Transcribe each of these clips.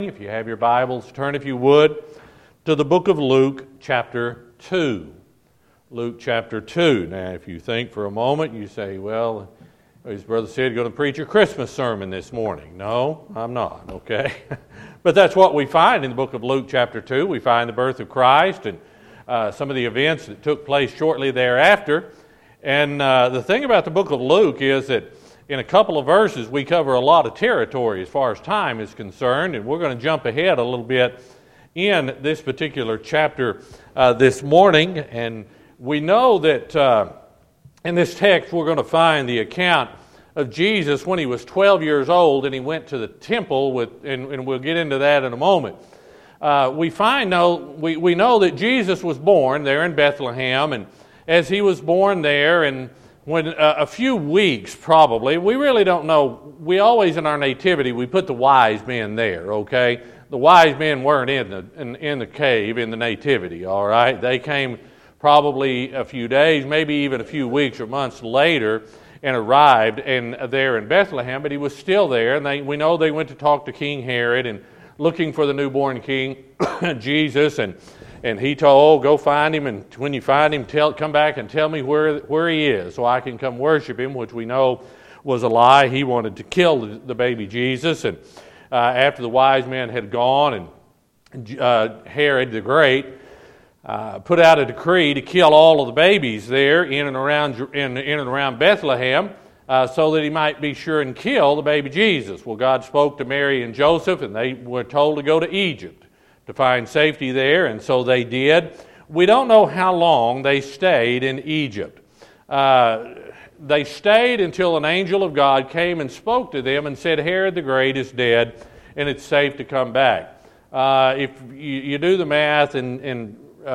If you have your Bibles, turn, if you would, to the book of Luke, chapter 2. Luke, chapter 2. Now, if you think for a moment, you say, well, his brother said going to preach a Christmas sermon this morning. No, I'm not, okay? But that's what we find in the book of Luke, chapter 2. We find the birth of Christ and some of the events that took place shortly thereafter. And the thing about the book of Luke is that in a couple of verses, we cover a lot of territory as far as time is concerned, and we're going to jump ahead a little bit in this particular chapter this morning. And we know that in this text we're going to find the account of Jesus when he was 12 years old and he went to the temple, and we'll get into that in a moment. We know that Jesus was born there in Bethlehem, and as he was born there, and when a few weeks probably, we really don't know. We always in our nativity we put the wise men there. Okay, the wise men weren't in the cave in the nativity. All right, they came probably a few days, maybe even a few weeks or months later, and arrived there in Bethlehem. But he was still there, and we know they went to talk to King Herod and looking for the newborn King Jesus, and he told, go find him, and when you find him, come back and tell me where he is so I can come worship him, which we know was a lie. He wanted to kill the baby Jesus. And after the wise men had gone, and Herod the Great put out a decree to kill all of the babies there in and around Bethlehem so that he might be sure and kill the baby Jesus. Well, God spoke to Mary and Joseph, and they were told to go to Egypt to find safety there, and so they did. We don't know how long they stayed in Egypt. They stayed until an angel of God came and spoke to them and said, Herod the Great is dead, and it's safe to come back. If you do the math in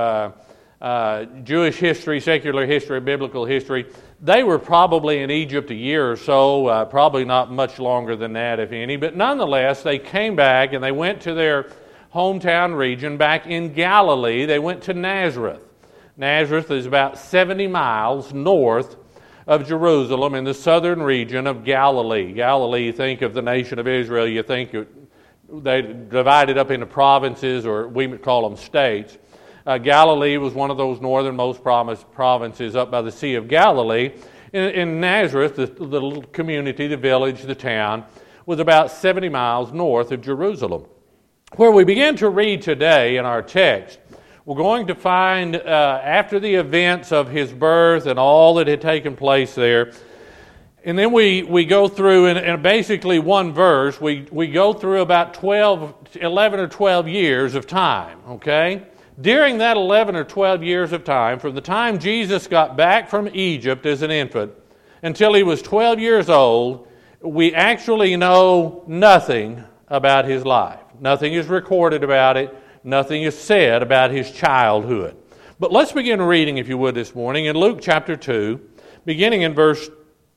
Jewish history, secular history, biblical history, they were probably in Egypt a year or so, probably not much longer than that, if any, but nonetheless, they came back and they went to their hometown region back in Galilee. They went to Nazareth. Nazareth is about 70 miles north of Jerusalem in the southern region of Galilee. Galilee, you think of the nation of Israel, you think they divided up into provinces, or we would call them states. Galilee was one of those northernmost provinces up by the Sea of Galilee. In Nazareth, the little community, the village, the town, was about 70 miles north of Jerusalem. Where we begin to read today in our text, we're going to find after the events of his birth and all that had taken place there, and then we go through in basically one verse, we go through about 11 or 12 years of time, okay? During that 11 or 12 years of time, from the time Jesus got back from Egypt as an infant until he was 12 years old, we actually know nothing about his life. Nothing is recorded about it. Nothing is said about his childhood. But let's begin reading, if you would, this morning in Luke chapter 2, beginning in verse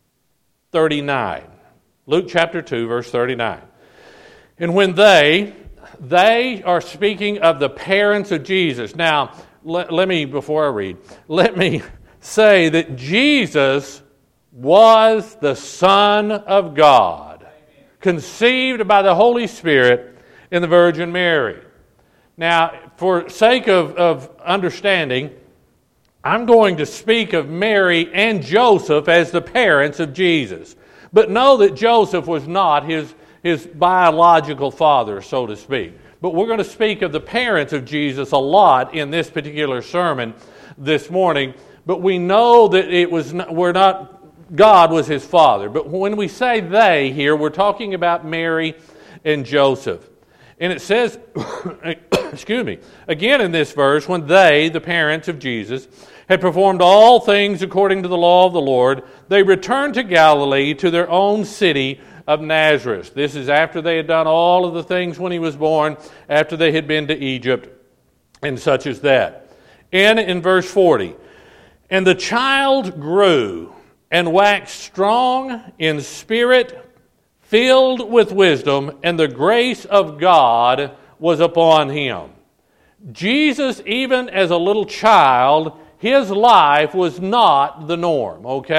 39. Luke chapter 2, verse 39. And when they are speaking of the parents of Jesus. Now, let me, before I read, let me say that Jesus was the Son of God, conceived by the Holy Spirit in the Virgin Mary. Now, for sake of understanding, I'm going to speak of Mary and Joseph as the parents of Jesus. But know that Joseph was not his biological father, so to speak. But we're going to speak of the parents of Jesus a lot in this particular sermon this morning. But we know that God was his father. But when we say they here, we're talking about Mary and Joseph. And it says, excuse me, again in this verse, when they, the parents of Jesus, had performed all things according to the law of the Lord, they returned to Galilee, to their own city of Nazareth. This is after they had done all of the things when he was born, after they had been to Egypt, and such as that. And in verse 40, and the child grew and waxed strong in spirit, filled with wisdom, and the grace of God was upon him. Jesus, even as a little child, his life was not the norm, okay?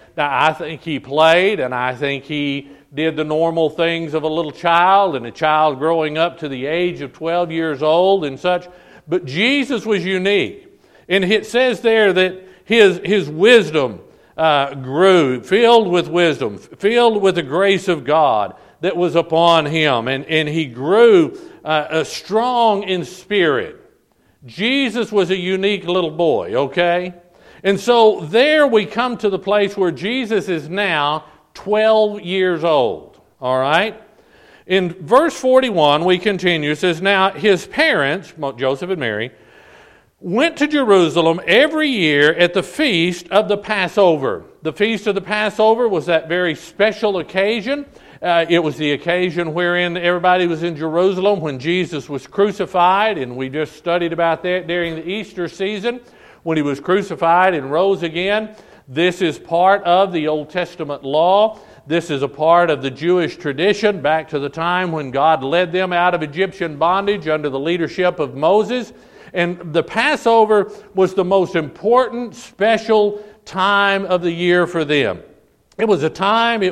Now, I think he played, and I think he did the normal things of a little child and a child growing up to the age of 12 years old and such. But Jesus was unique. And it says there that his wisdom grew, filled with wisdom, filled with the grace of God that was upon him. And he grew strong in spirit. Jesus was a unique little boy, okay? And so there we come to the place where Jesus is now 12 years old, all right? In verse 41, we continue. It says, now his parents, Joseph and Mary, went to Jerusalem every year at the feast of the Passover. The feast of the Passover was that very special occasion. It was the occasion wherein everybody was in Jerusalem when Jesus was crucified, and we just studied about that during the Easter season when he was crucified and rose again. This is part of the Old Testament law. This is a part of the Jewish tradition back to the time when God led them out of Egyptian bondage under the leadership of Moses. And the Passover was the most important, special time of the year for them. It was a time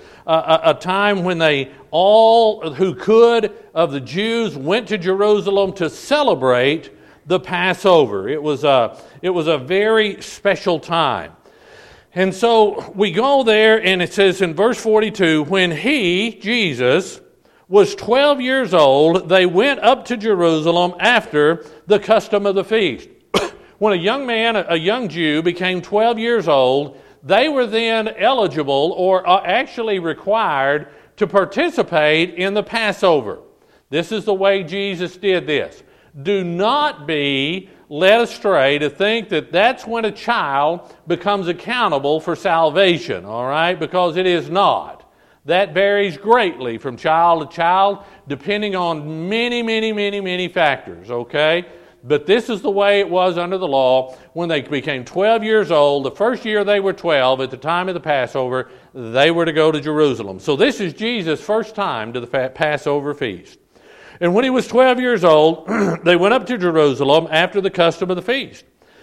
when they all who could of the Jews went to Jerusalem to celebrate the Passover. It was a very special time. And so we go there, and it says in verse 42, when he, Jesus, was 12 years old, they went up to Jerusalem after the custom of the feast. When a young man, a young Jew, became 12 years old, they were then eligible or actually required to participate in the Passover. This is the way Jesus did this. Do not be led astray to think that that's when a child becomes accountable for salvation, all right? Because it is not. That varies greatly from child to child, depending on many factors, okay? But this is the way it was under the law. When they became 12 years old, the first year they were 12, at the time of the Passover, they were to go to Jerusalem. So this is Jesus' first time to the Passover feast. And when he was 12 years old, they went up to Jerusalem after the custom of the feast.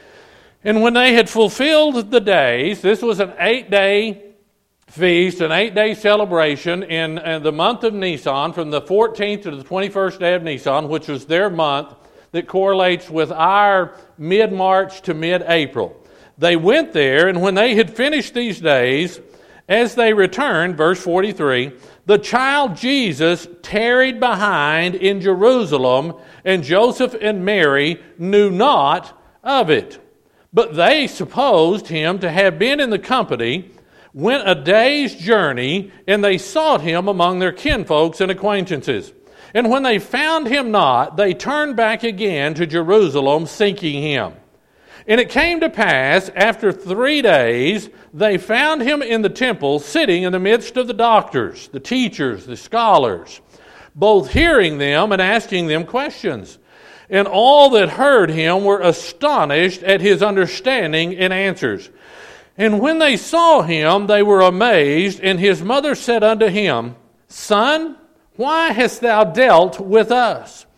And when they had fulfilled the days, this was an 8-day feast, an 8-day celebration in the month of Nisan, from the 14th to the 21st day of Nisan, which was their month that correlates with our mid-March to mid-April. They went there, and when they had finished these days, as they returned, verse 43, the child Jesus tarried behind in Jerusalem, and Joseph and Mary knew not of it. But they supposed him to have been in the company, went a day's journey, and they sought him among their kinfolks and acquaintances. And when they found him not, they turned back again to Jerusalem, seeking him. And it came to pass, after 3 days, they found him in the temple, sitting in the midst of the doctors, the teachers, the scholars, both hearing them and asking them questions. And all that heard him were astonished at his understanding and answers. And when they saw him, they were amazed. And his mother said unto him, Son, why hast thou dealt with us?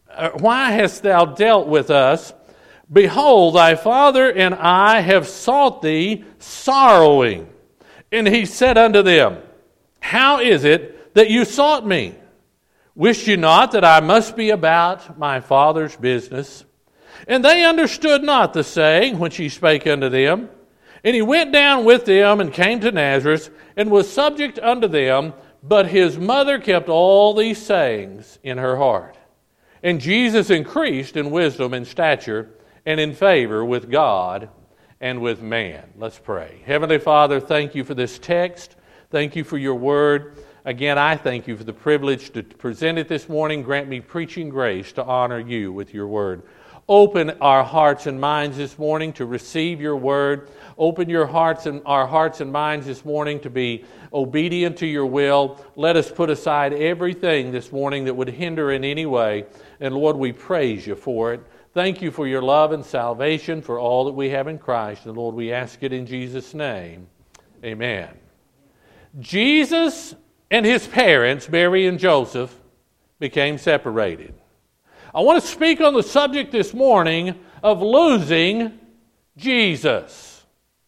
Behold, thy father and I have sought thee sorrowing. And he said unto them, How is it that you sought me? Wist you not that I must be about my father's business? And they understood not the saying which he spake unto them. And he went down with them and came to Nazareth, and was subject unto them. But his mother kept all these sayings in her heart. And Jesus increased in wisdom and stature, and in favor with God and with man. Let's pray. Heavenly Father, thank you for this text. Thank you for your word. Again, I thank you for the privilege to present it this morning. Grant me preaching grace to honor you with your word. Open our hearts and minds this morning to receive your word. Open our hearts and minds this morning to be obedient to your will. Let us put aside everything this morning that would hinder in any way. And Lord, we praise you for it. Thank you for your love and salvation, for all that we have in Christ. And Lord, we ask it in Jesus' name. Amen. Jesus and his parents, Mary and Joseph, became separated. I want to speak on the subject this morning of losing Jesus.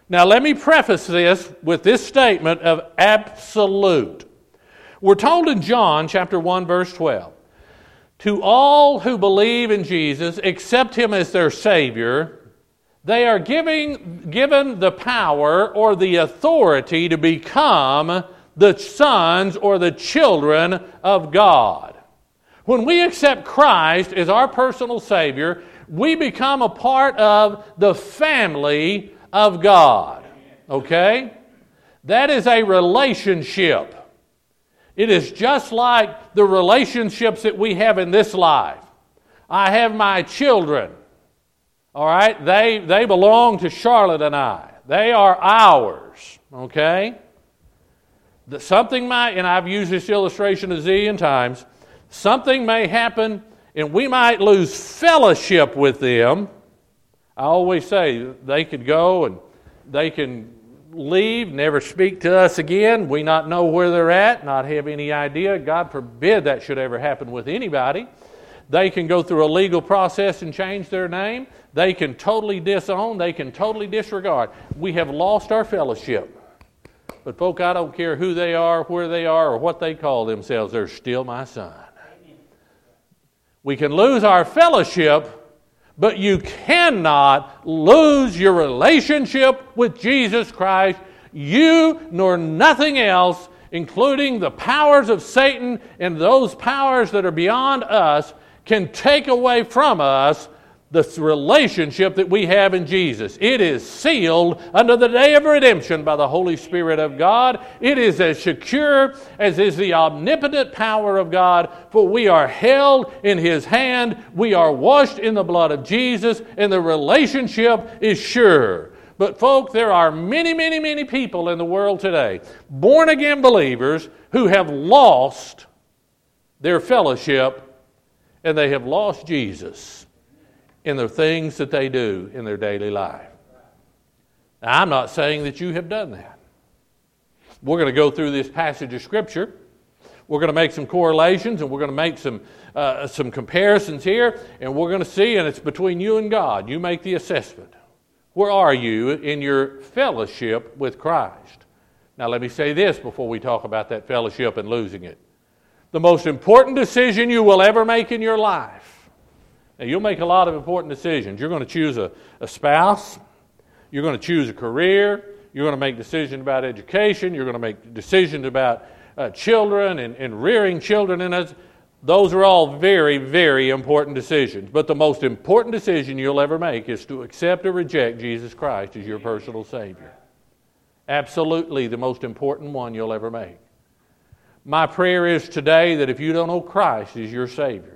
Now let me preface this with this statement of absolute. We're told in John chapter 1 verse 12, to all who believe in Jesus, accept Him as their Savior, they are given the power or the authority to become the sons or the children of God. When we accept Christ as our personal Savior, we become a part of the family of God. Okay? That is a relationship. It is just like the relationships that we have in this life. I have my children. All right? They belong to Charlotte and I. They are ours. Okay? Something might, and I've used this illustration a zillion times, something may happen and we might lose fellowship with them. I always say they could go and they can leave, never speak to us again, we not know where they're at, not have any idea. God forbid that should ever happen with anybody. They can go through a legal process and change their name. They can totally disown. They can totally disregard. We have lost our fellowship. But folk, I don't care who they are, where they are, or what they call themselves. They're still my son. We can lose our fellowship, but you cannot lose your relationship with Jesus Christ. You nor nothing else, including the powers of Satan and those powers that are beyond us, can take away from us the relationship that we have in Jesus. It is sealed unto the day of redemption by the Holy Spirit of God. It is as secure as is the omnipotent power of God, for we are held in His hand. We are washed in the blood of Jesus, and the relationship is sure. But folk, there are many, many, many people in the world today, born-again believers, who have lost their fellowship, and they have lost Jesus in the things that they do in their daily life. Now, I'm not saying that you have done that. We're going to go through this passage of Scripture. We're going to make some correlations, and we're going to make some comparisons here, and we're going to see, and it's between you and God. You make the assessment. Where are you in your fellowship with Christ? Now, let me say this before we talk about that fellowship and losing it. The most important decision you will ever make in your life. Now, you'll make a lot of important decisions. You're going to choose a spouse. You're going to choose a career. You're going to make decisions about education. You're going to make decisions about children and rearing children. And those are all very, very important decisions. But the most important decision you'll ever make is to accept or reject Jesus Christ as your personal Savior. Absolutely the most important one you'll ever make. My prayer is today that if you don't know Christ as your Savior,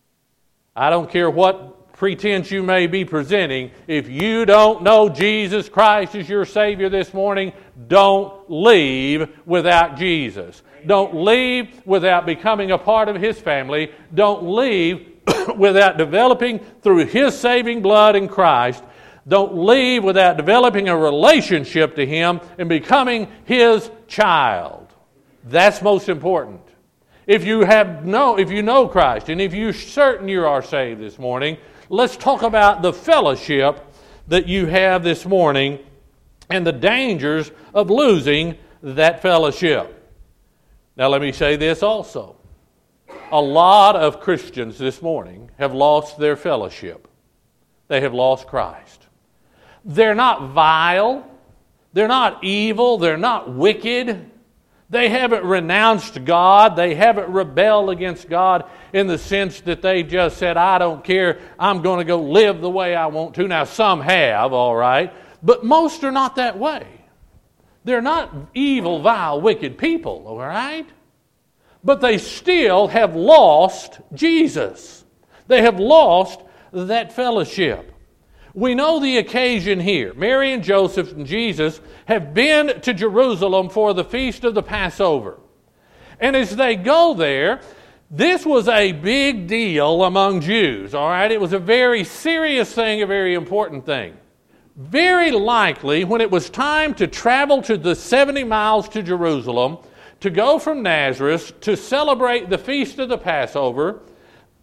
I don't care what pretense you may be presenting, if you don't know Jesus Christ as your Savior this morning, don't leave without Jesus. Don't leave without becoming a part of His family. Don't leave without developing through His saving blood in Christ. Don't leave without developing a relationship to Him and becoming His child. That's most important. If you know Christ, and if you're certain you are saved this morning, let's talk about the fellowship that you have this morning and the dangers of losing that fellowship. Now let me say this also. A lot of Christians this morning have lost their fellowship. They have lost Christ. They're not vile. They're not evil. They're not wicked. They haven't renounced God. They haven't rebelled against God in the sense that they just said, I don't care, I'm going to go live the way I want to. Now, some have, all right, but most are not that way. They're not evil, vile, wicked people, all right? But they still have lost Jesus. They have lost that fellowship. We know the occasion here. Mary and Joseph and Jesus have been to Jerusalem for the feast of the Passover. And as they go there, this was a big deal among Jews, all right? It was a very serious thing, a very important thing. Very likely, when it was time to travel to the 70 miles to Jerusalem, to go from Nazareth to celebrate the feast of the Passover,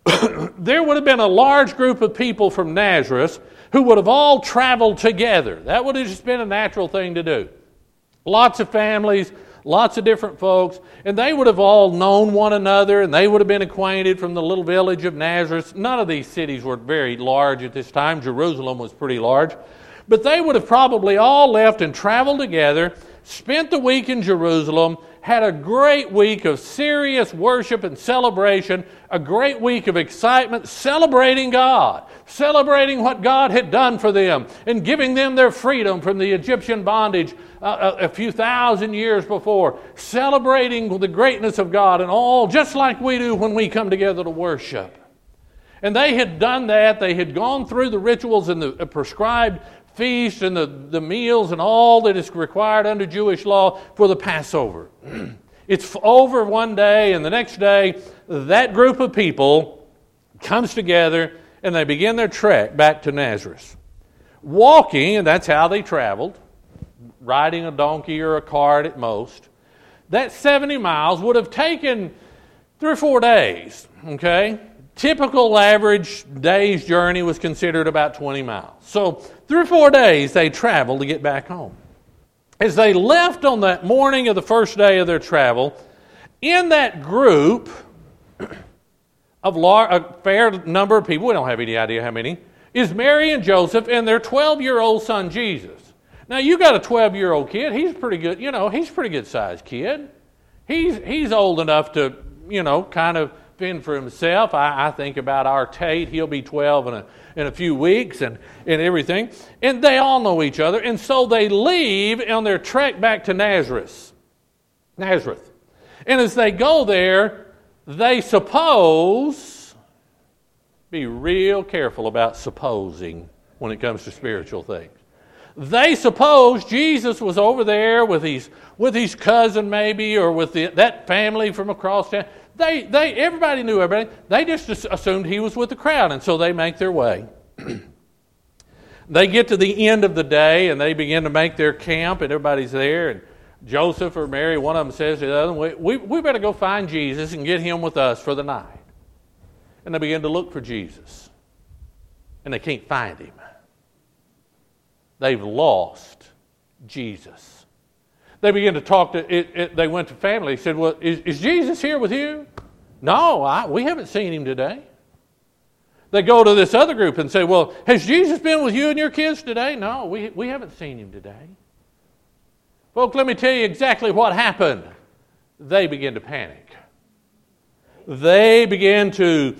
there would have been a large group of people from Nazareth who would have all traveled together. That would have just been a natural thing to do. Lots of families, lots of different folks, and they would have all known one another, and they would have been acquainted from the little village of Nazareth. None of these cities were very large at this time. Jerusalem was pretty large. But they would have probably all left and traveled together, spent the week in Jerusalem, had a great week of serious worship and celebration, a great week of excitement, celebrating God, celebrating what God had done for them, and giving them their freedom from the Egyptian bondage a few thousand years before, celebrating the greatness of God and all, just like we do when we come together to worship. And they had done that. They had gone through the rituals and the prescribed feast and the meals and all that is required under Jewish law for the Passover. It's over one day, and the next day, that group of people comes together and they begin their trek back to Nazareth. Walking, and that's how they traveled, riding a donkey or a cart at most. That 70 miles would have taken 3 or 4 days, okay? Typical average day's journey was considered about 20 miles. So 3 or 4 days they traveled to get back home. As they left on that morning of the first day of their travel, in that group of a fair number of people, we don't have any idea how many, is Mary and Joseph and their 12-year-old son Jesus. Now you got a 12-year-old kid, he's pretty good, he's a pretty good sized kid. He's old enough to, kind of fend for himself. I think about our Tate. He'll be 12 in a few weeks and everything. And they all know each other. And so they leave on their trek back to Nazareth. And as they go there, they suppose, be real careful about supposing when it comes to spiritual things. They suppose Jesus was over there with his cousin maybe, or with that family from across town. Everybody knew everybody. They just assumed he was with the crowd, and so they make their way. They get to the end of the day, and they begin to make their camp, and everybody's there. And Joseph or Mary, one of them says to the other, we better go find Jesus and get him with us for the night. And they begin to look for Jesus, and they can't find him. They've lost Jesus. They began to talk to, they went to family. He said, well, is Jesus here with you? No, we haven't seen him today. They go to this other group and say, well, has Jesus been with you and your kids today? No, we haven't seen him today. Folks, let me tell you exactly what happened. They began to panic. They began to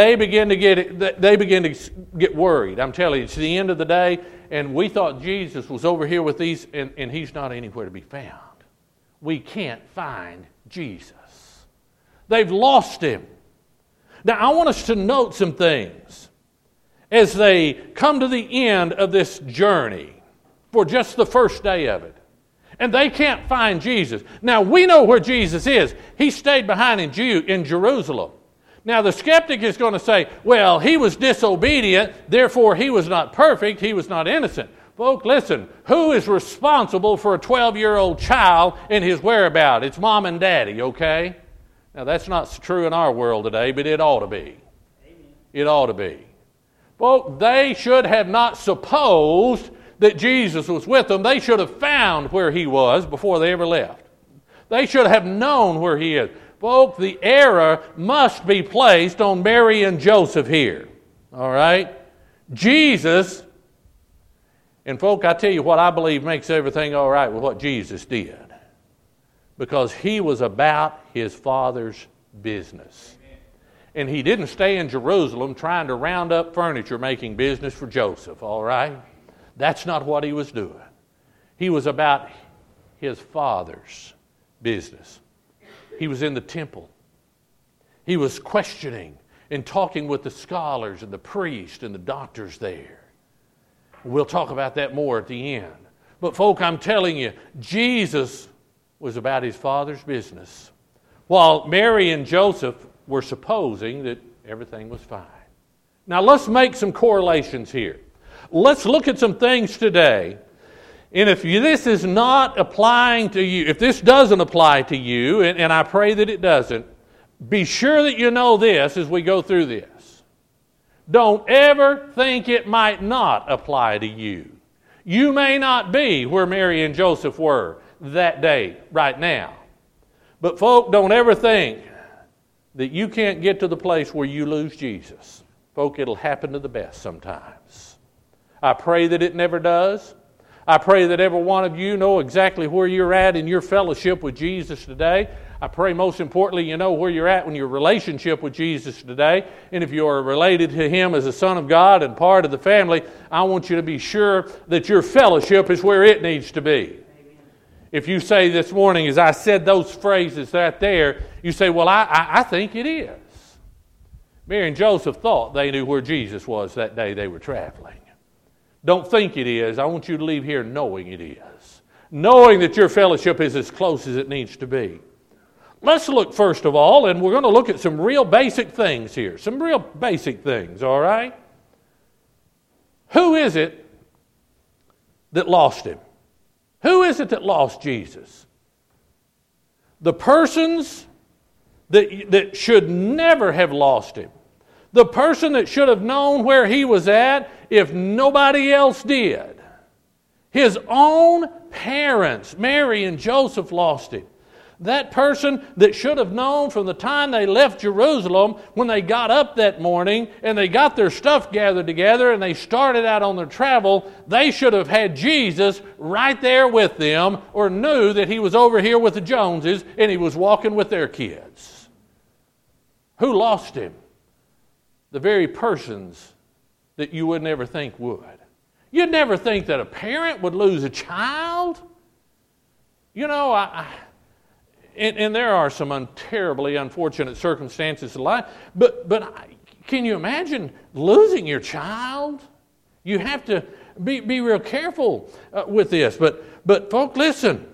get worried. I'm telling you, it's the end of the day, and we thought Jesus was over here with these, and he's not anywhere to be found. We can't find Jesus. They've lost him. Now, I want us to note some things as they come to the end of this journey for just the first day of it. And they can't find Jesus. Now, we know where Jesus is. He stayed behind in Jerusalem. Now, the skeptic is going to say, well, he was disobedient, therefore he was not perfect, he was not innocent. Folks, listen, who is responsible for a 12-year-old child and his whereabouts? It's mom and daddy, okay? Now, that's not true in our world today, but it ought to be. Amen. It ought to be. Folks, they should have not supposed that Jesus was with them. They should have found where he was before they ever left. They should have known where he is. Folks, the error must be placed on Mary and Joseph here. All right? Jesus, and folks, I tell you what I believe makes everything all right with what Jesus did. Because he was about his Father's business. And he didn't stay in Jerusalem trying to round up furniture making business for Joseph, all right? That's not what he was doing. He was about his Father's business. He was in the temple. He was questioning and talking with the scholars and the priests and the doctors there. We'll talk about that more at the end. But folk, I'm telling you, Jesus was about his Father's business, while Mary and Joseph were supposing that everything was fine. Now let's make some correlations here. Let's look at some things today. And if this is not applying to you, if this doesn't apply to you, and I pray that it doesn't, be sure that you know this as we go through this. Don't ever think it might not apply to you. You may not be where Mary and Joseph were that day, right now. But folk, don't ever think that you can't get to the place where you lose Jesus. Folk, it'll happen to the best sometimes. I pray that it never does. I pray that every one of you know exactly where you're at in your fellowship with Jesus today. I pray most importantly you know where you're at in your relationship with Jesus today. And if you are related to Him as a Son of God and part of the family, I want you to be sure that your fellowship is where it needs to be. Amen. If you say this morning, as I said those phrases right there, you say, well, I think it is. Mary and Joseph thought they knew where Jesus was that day they were traveling. Don't think it is. I want you to leave here knowing it is. Knowing that your fellowship is as close as it needs to be. Let's look first of all, and we're going to look at some real basic things here. Some real basic things, all right? Who is it that lost Him? Who is it that lost Jesus? The persons that should never have lost Him. The person that should have known where He was at if nobody else did. His own parents, Mary and Joseph, lost Him. That person that should have known from the time they left Jerusalem, when they got up that morning and they got their stuff gathered together and they started out on their travel, they should have had Jesus right there with them, or knew that He was over here with the Joneses and He was walking with their kids. Who lost Him? The very persons that you would never think would. You'd never think that a parent would lose a child. You know, and there are some terribly unfortunate circumstances in life, but can you imagine losing your child? You have to be real careful with this. But folk, listen.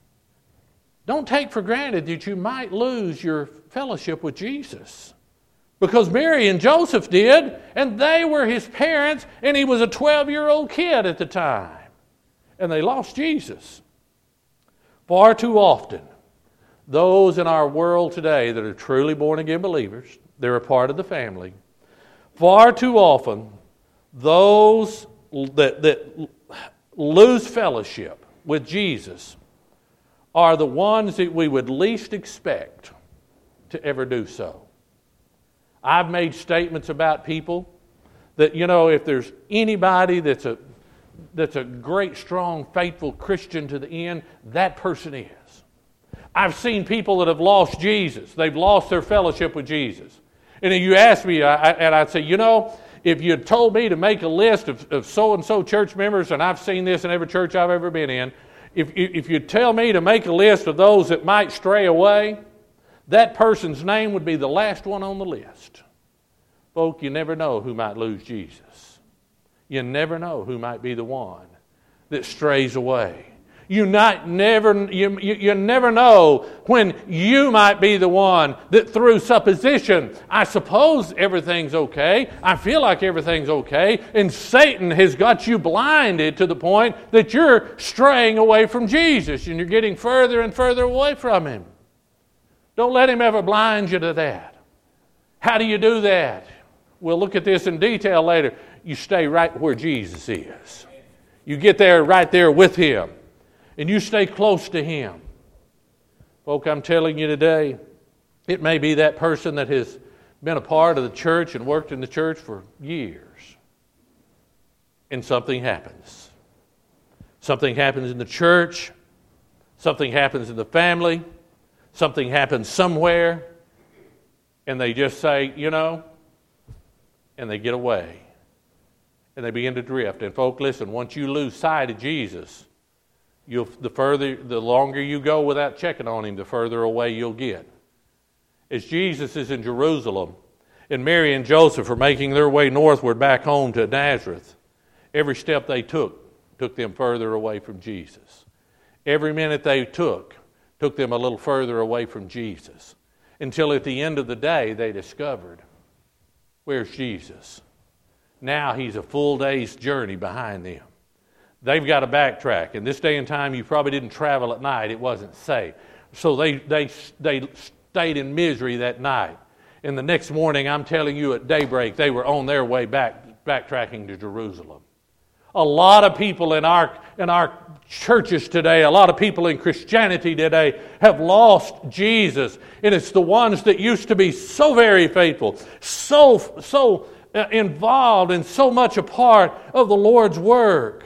Don't take for granted that you might lose your fellowship with Jesus. Because Mary and Joseph did, and they were His parents, and He was a 12-year-old kid at the time. And they lost Jesus. Far too often, those in our world today that are truly born-again believers, they're a part of the family. Far too often, those that lose fellowship with Jesus are the ones that we would least expect to ever do so. I've made statements about people that, you know, if there's anybody that's a great, strong, faithful Christian to the end, that person is. I've seen people that have lost Jesus. They've lost their fellowship with Jesus. And if you ask me, and I'd say, you know, if you had told me to make a list of so-and-so church members, and I've seen this in every church I've ever been in, if you tell me to make a list of those that might stray away, that person's name would be the last one on the list. Folk, you never know who might lose Jesus. You never know who might be the one that strays away. You never know when you might be the one that, through supposition, I suppose everything's okay, I feel like everything's okay, and Satan has got you blinded to the point that you're straying away from Jesus and you're getting further and further away from Him. Don't let him ever blind you to that. How do you do that? We'll look at this in detail later. You stay right where Jesus is. You get there right there with Him. And you stay close to Him. Folk, I'm telling you today, it may be that person that has been a part of the church and worked in the church for years. And something happens. Something happens in the church. Something happens in the family. Something happens somewhere. And they just say, you know, and they get away. And they begin to drift. And folk, listen, once you lose sight of Jesus, the longer you go without checking on Him, the further away you'll get. As Jesus is in Jerusalem, and Mary and Joseph are making their way northward back home to Nazareth, every step they took them further away from Jesus. Every minute they took them a little further away from Jesus. Until at the end of the day, they discovered, where's Jesus? Now He's a full day's journey behind them. They've got to backtrack. In this day and time, you probably didn't travel at night. It wasn't safe. So they stayed in misery that night. And the next morning, I'm telling you, at daybreak, they were on their way backtracking to Jerusalem. A lot of people in our churches today, a lot of people in Christianity today have lost Jesus. And it's the ones that used to be so very faithful, so involved and so much a part of the Lord's work.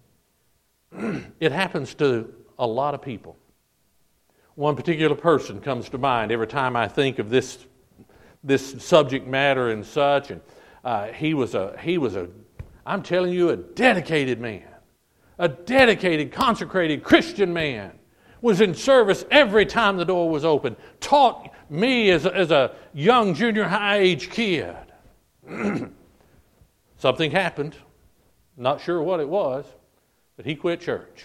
It happens to a lot of people. One particular person comes to mind every time I think of this subject matter and such. And he was a, I'm telling you, a dedicated man. A dedicated, consecrated Christian man. Was in service every time the door was open. Taught me as a young junior high age kid. Something happened. Not sure what it was, but he quit church.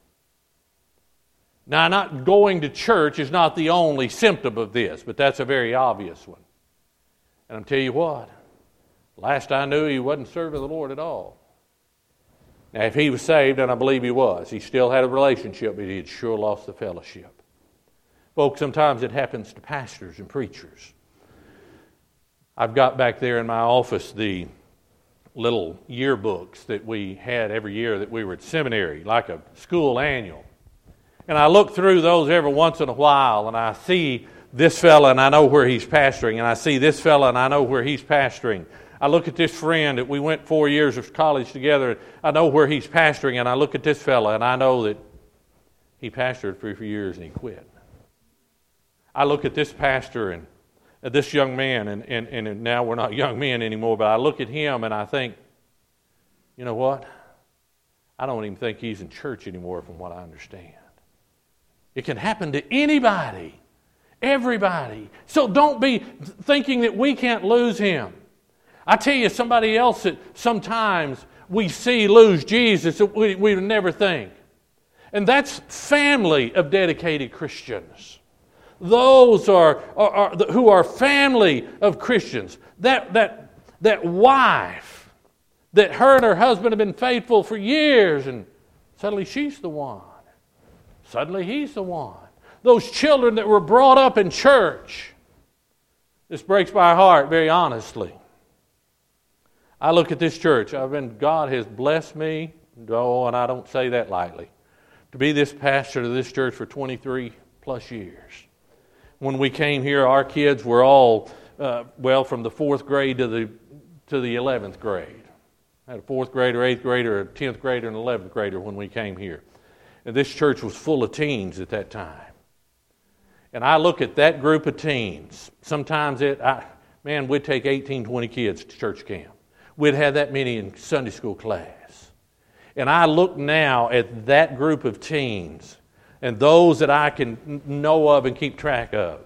Now, not going to church is not the only symptom of this, but that's a very obvious one. And I'll tell you what, last I knew, he wasn't serving the Lord at all. Now, if he was saved, and I believe he was, he still had a relationship, but he had sure lost the fellowship. Folks, sometimes it happens to pastors and preachers. I've got back there in my office the little yearbooks that we had every year that we were at seminary, like a school annual. And I look through those every once in a while, and I see this fella, and I know where he's pastoring, and I see this fella, and I know where he's pastoring. I look at this friend that we went 4 years of college together. I know where he's pastoring, and I look at this fella, and I know that he pastored for a few years and he quit. I look at this pastor and this young man, and now we're not young men anymore, but I look at him and I think, you know what? I don't even think he's in church anymore from what I understand. It can happen to anybody, everybody. So don't be thinking that we can't lose him. I tell you, somebody else that sometimes we see lose Jesus that we would never think. And that's family of dedicated Christians. Those who are family of Christians. That wife that her and her husband have been faithful for years, and suddenly she's the one. Suddenly he's the one. Those children that were brought up in church. This breaks my heart, very honestly. I look at this church. God has blessed me, and I don't say that lightly, to be this pastor to this church for 23 plus years. When we came here, our kids were all, from the 4th grade to the 11th grade. I had a 4th grader, 8th grader, a 10th grader, and an 11th grader when we came here. And this church was full of teens at that time. And I look at that group of teens. Sometimes we'd take 18, 20 kids to church camp. We'd have that many in Sunday school class. And I look now at that group of teens and those that I can know of and keep track of.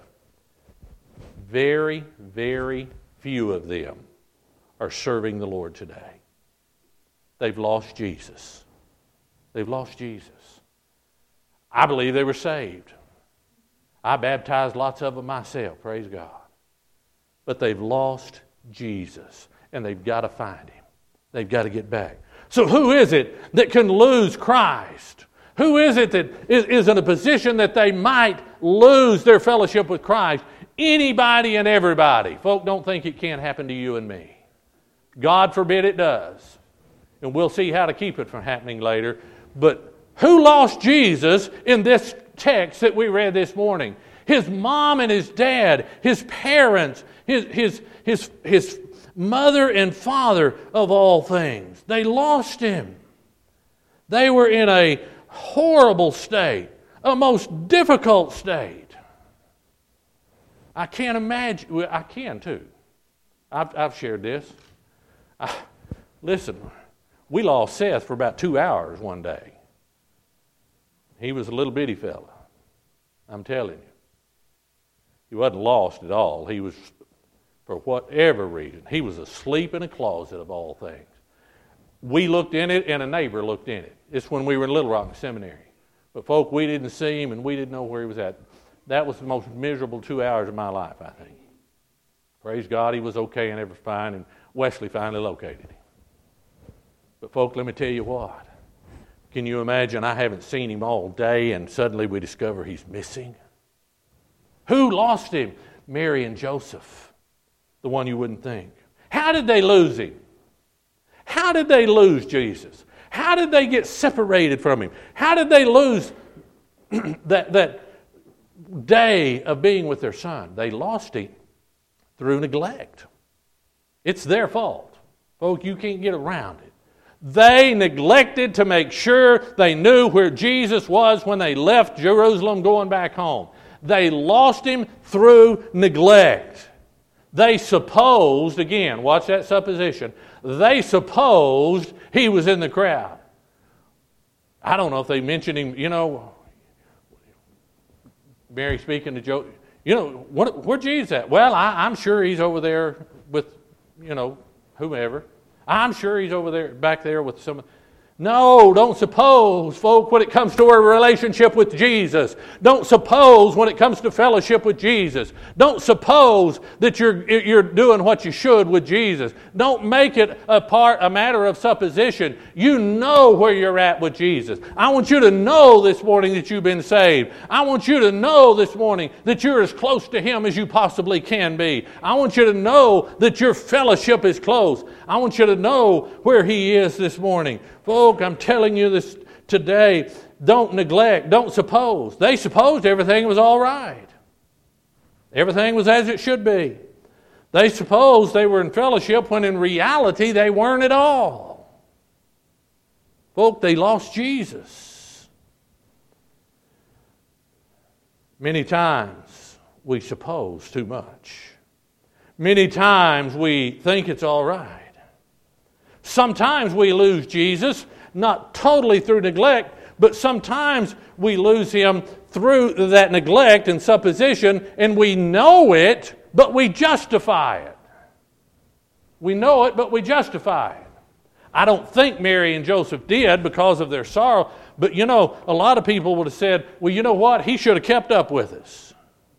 Very, very few of them are serving the Lord today. They've lost Jesus. They've lost Jesus. I believe they were saved. I baptized lots of them myself, praise God. But they've lost Jesus, and they've got to find him. They've got to get back. So who is it that can lose Christ? Who is it that is in a position that they might lose their fellowship with Christ? Anybody and everybody. Folk, don't think it can't happen to you and me. God forbid it does. And we'll see how to keep it from happening later. But who lost Jesus in this text that we read this morning? His mom and his dad, his parents, his mother and father of all things. They lost him. They were in a horrible state, a most difficult state. I can't imagine. Well, I can too. I've shared this. Listen, we lost Seth for about 2 hours one day. He was a little bitty fella. I'm telling you. He wasn't lost at all. He was, for whatever reason, he was asleep in a closet of all things. We looked in it and a neighbor looked in it. It's when we were in Little Rock Seminary. But folk, we didn't see him and we didn't know where he was at. That was the most miserable 2 hours of my life, I think. Praise God, he was okay and everything fine, and Wesley finally located him. But folk, let me tell you what. Can you imagine I haven't seen him all day and suddenly we discover he's missing? Who lost him? Mary and Joseph, the one you wouldn't think. How did they lose him? How did they lose Jesus? How did they get separated from him? How did they lose that day of being with their son? They lost him through neglect. It's their fault. Folks, you can't get around it. They neglected to make sure they knew where Jesus was when they left Jerusalem going back home. They lost him through neglect. They supposed, again, watch that supposition, they supposed he was in the crowd. I don't know if they mentioned him, Mary speaking to Joe, where's Jesus at? Well, I'm sure he's over there with, whomever. I'm sure he's over there, back there with some. No, don't suppose, folk, when it comes to a relationship with Jesus. Don't suppose when it comes to fellowship with Jesus. Don't suppose that you're doing what you should with Jesus. Don't make it a matter of supposition. You know where you're at with Jesus. I want you to know this morning that you've been saved. I want you to know this morning that you're as close to him as you possibly can be. I want you to know that your fellowship is close. I want you to know where he is this morning. Folk, I'm telling you this today, don't neglect, don't suppose. They supposed everything was all right. Everything was as it should be. They supposed they were in fellowship when in reality they weren't at all. Folk, they lost Jesus. Many times we suppose too much. Many times we think it's all right. Sometimes we lose Jesus, not totally through neglect, but sometimes we lose him through that neglect and supposition, and we know it, but we justify it. We know it, but we justify it. I don't think Mary and Joseph did because of their sorrow, but a lot of people would have said, well, you know what? He should have kept up with us.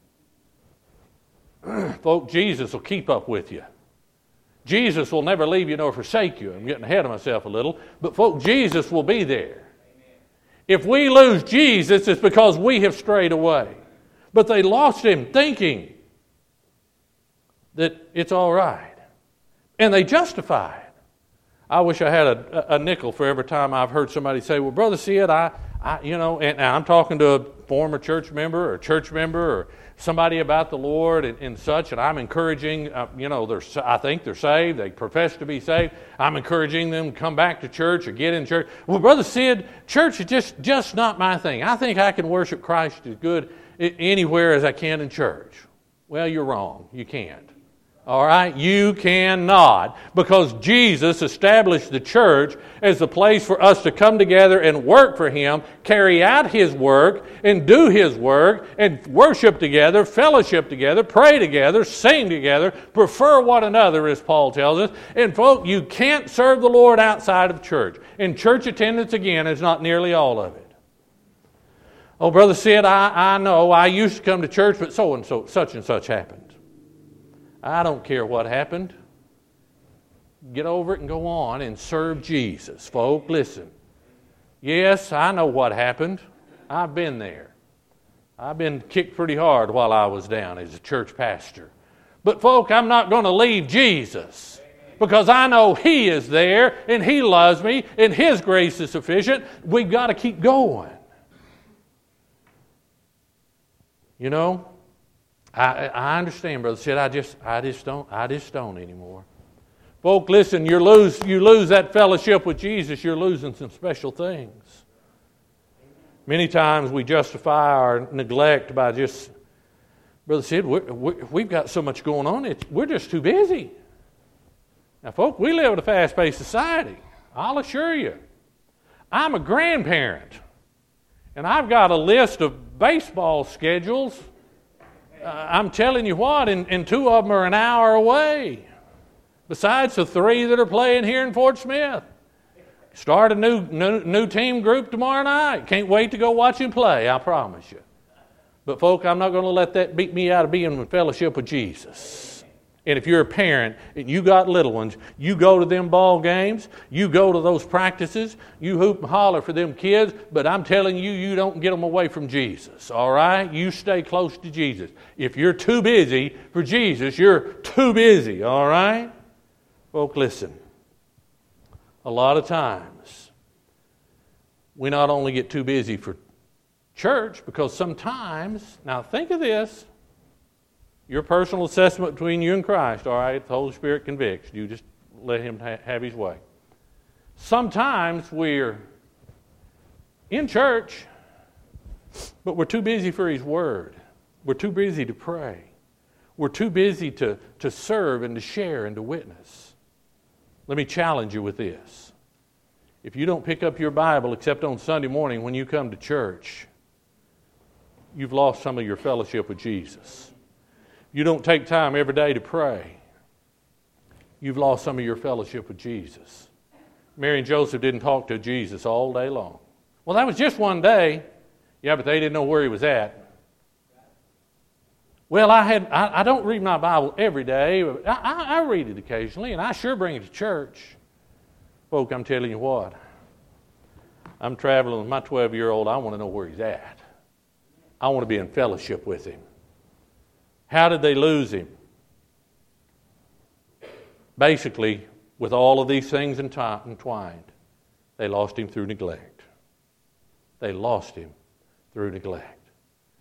Folks, Jesus will keep up with you. Jesus will never leave you nor forsake you. I'm getting ahead of myself a little. But folks, Jesus will be there. If we lose Jesus, it's because we have strayed away. But they lost him thinking that it's all right. And they justify it. I wish I had a nickel for every time I've heard somebody say, well, Brother Sid, and I'm talking to a former church member or somebody about the Lord and such, and I'm encouraging, I think they're saved, they profess to be saved. I'm encouraging them to come back to church or get in church. Well, Brother Sid, church is just not my thing. I think I can worship Christ as good anywhere as I can in church. Well, you're wrong. You can't. All right? You cannot, because Jesus established the church as the place for us to come together and work for him, carry out his work, and do his work, and worship together, fellowship together, pray together, sing together, prefer one another, as Paul tells us. And folks, you can't serve the Lord outside of church. And church attendance, again, is not nearly all of it. Oh, Brother Sid, I know, I used to come to church, but so-and-so, such and such happened. I don't care what happened. Get over it and go on and serve Jesus. Folk, listen. Yes, I know what happened. I've been there. I've been kicked pretty hard while I was down as a church pastor. But folk, I'm not going to leave Jesus, because I know he is there and he loves me and his grace is sufficient. We've got to keep going. I understand, Brother Sid. I just don't anymore. Folk, listen, you lose that fellowship with Jesus, you're losing some special things. Many times we justify our neglect by just, Brother Sid, we've got so much going on, we're just too busy. Now, folk, we live in a fast-paced society. I'll assure you. I'm a grandparent, and I've got a list of baseball schedules. I'm telling you what, and two of them are an hour away. Besides the three that are playing here in Fort Smith. Start a new team group tomorrow night. Can't wait to go watch him play, I promise you. But folk, I'm not going to let that beat me out of being in fellowship with Jesus. And if you're a parent and you got little ones, you go to them ball games, you go to those practices, you hoop and holler for them kids, but I'm telling you, you don't get them away from Jesus, all right? You stay close to Jesus. If you're too busy for Jesus, you're too busy, all right? Folks, listen. A lot of times, we not only get too busy for church, because sometimes, now think of this, your personal assessment between you and Christ, all right? The Holy Spirit convicts. You just let Him have His way. Sometimes we're in church, but we're too busy for His Word. We're too busy to pray. We're too busy to serve and to share and to witness. Let me challenge you with this. If you don't pick up your Bible except on Sunday morning when you come to church, you've lost some of your fellowship with Jesus. You don't take time every day to pray, you've lost some of your fellowship with Jesus. Mary and Joseph didn't talk to Jesus all day long. Well, that was just one day. Yeah, but they didn't know where He was at. Well, I don't read my Bible every day. I read it occasionally, and I sure bring it to church. Folks, I'm telling you what. I'm traveling with my 12-year-old. I want to know where he's at. I want to be in fellowship with him. How did they lose him? Basically, with all of these things entwined, they lost him through neglect. They lost him through neglect.